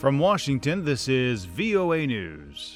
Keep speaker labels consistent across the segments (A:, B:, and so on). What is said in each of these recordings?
A: From Washington, this is VOA News.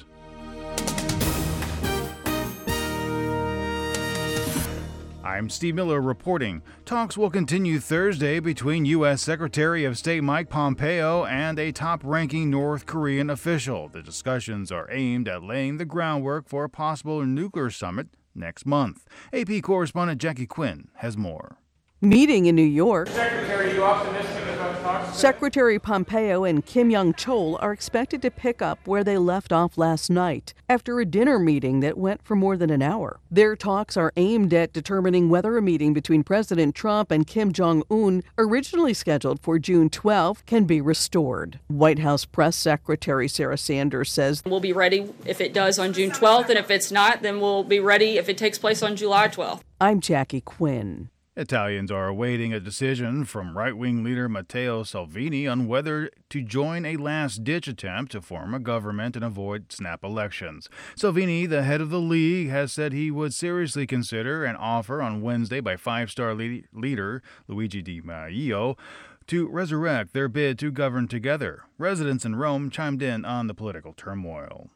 A: I'm Steve Miller reporting. Talks will continue Thursday between U.S. Secretary of State Mike Pompeo and a top-ranking North Korean official. The discussions are aimed at laying the groundwork for a possible nuclear summit next month. AP correspondent Jackie Quinn has more.
B: Meeting in New York,
C: Secretary, are you optimistic about talks today?
B: Secretary Pompeo and Kim Young-chol are expected to pick up where they left off last night after a dinner meeting that went for more than an hour. Their talks are aimed at determining whether a meeting between President Trump and Kim Jong-un, originally scheduled for June 12, can be restored. White House Press Secretary Sarah Sanders says,
D: "We'll be ready if it does on June 12th, and if it's not, then we'll be ready if it takes place on July 12th.
B: I'm Jackie Quinn.
A: Italians are awaiting a decision from right-wing leader Matteo Salvini on whether to join a last-ditch attempt to form a government and avoid snap elections. Salvini, the head of the League, has said he would seriously consider an offer on Wednesday by five-star leader Luigi Di Maio to resurrect their bid to govern together. Residents in Rome chimed in on the political turmoil.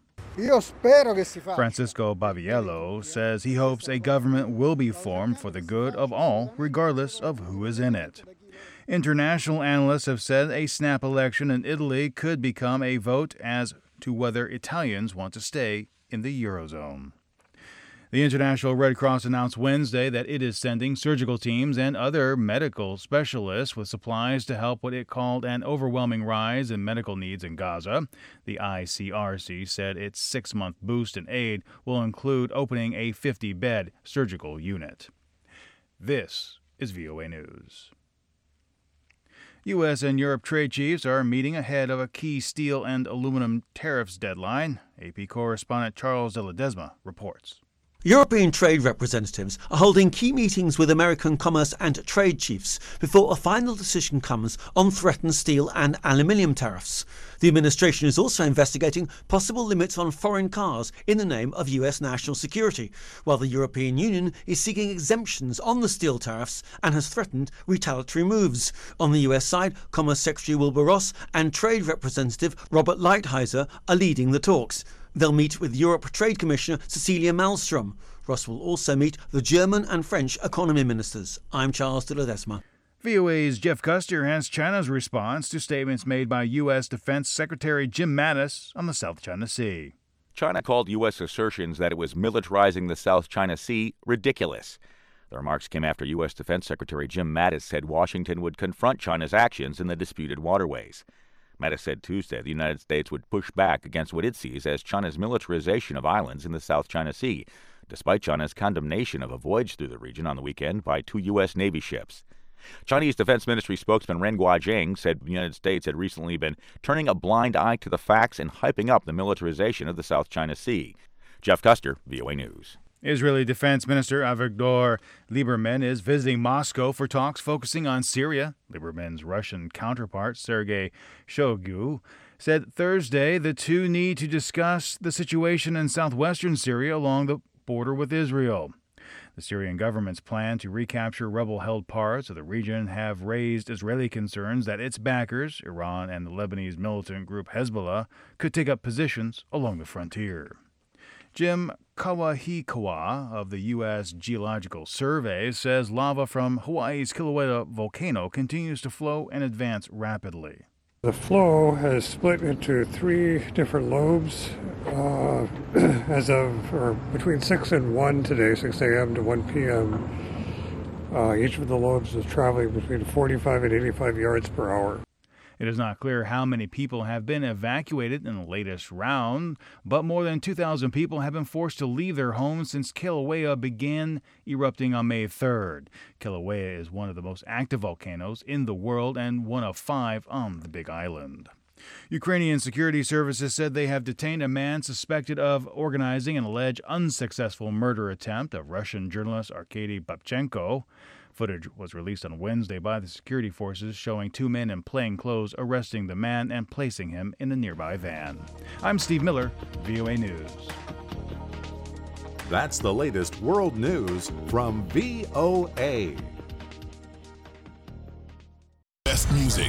A: Francisco Baviello says he hopes a government will be formed for the good of all, regardless of who is in it. International analysts have said a snap election in Italy could become a vote as to whether Italians want to stay in the Eurozone. The International Red Cross announced Wednesday that it is sending surgical teams and other medical specialists with supplies to help what it called an overwhelming rise in medical needs in Gaza. The ICRC said its 6-month boost in aid will include opening a 50-bed surgical unit. This is VOA News. U.S. and Europe trade chiefs are meeting ahead of a key steel and aluminum tariffs deadline. AP correspondent Charles de Ledesma reports.
E: European trade representatives are holding key meetings with American commerce and trade chiefs before a final decision comes on threatened steel and aluminium tariffs. The administration is also investigating possible limits on foreign cars in the name of US national security, while the European Union is seeking exemptions on the steel tariffs and has threatened retaliatory moves. On the US side, Commerce Secretary Wilbur Ross and Trade Representative Robert Lighthizer are leading the talks. They'll meet with Europe Trade Commissioner Cecilia Malmström. Ross will also meet the German and French economy ministers. I'm Charles de Ledesma.
A: VOA's Jeff Custer has China's response to statements made by U.S. Defense Secretary Jim Mattis on the South China Sea.
F: China called U.S. assertions that it was militarizing the South China Sea ridiculous. The remarks came after U.S. Defense Secretary Jim Mattis said Washington would confront China's actions in the disputed waterways. Mattis said Tuesday the United States would push back against what it sees as China's militarization of islands in the South China Sea, despite China's condemnation of a voyage through the region on the weekend by 2 U.S. Navy ships. Chinese Defense Ministry spokesman Ren Guojiang said the United States had recently been turning a blind eye to the facts and hyping up the militarization of the South China Sea. Jeff Custer, VOA News.
A: Israeli Defense Minister Avigdor Lieberman is visiting Moscow for talks focusing on Syria. Lieberman's Russian counterpart, Sergei Shoigu, said Thursday the two need to discuss the situation in southwestern Syria along the border with Israel. The Syrian government's plan to recapture rebel-held parts of the region have raised Israeli concerns that its backers, Iran and the Lebanese militant group Hezbollah, could take up positions along the frontier. Jim Kawahikawa of the U.S. Geological Survey says lava from Hawaii's Kilauea volcano continues to flow and advance rapidly.
G: The flow has split into 3 different lobes between 6 and 1 today, 6 a.m. to 1 p.m. Each of the lobes is traveling between 45 and 85 yards per hour.
A: It is not clear how many people have been evacuated in the latest round, but more than 2,000 people have been forced to leave their homes since Kilauea began erupting on May 3rd. Kilauea is one of the most active volcanoes in the world and one of 5 on the Big Island. Ukrainian security services said they have detained a man suspected of organizing an alleged unsuccessful murder attempt of Russian journalist Arkady Babchenko. Footage was released on Wednesday by the security forces showing 2 men in plain clothes arresting the man and placing him in a nearby van. I'm Steve Miller, VOA News.
H: That's the latest world news from VOA.
I: Best music.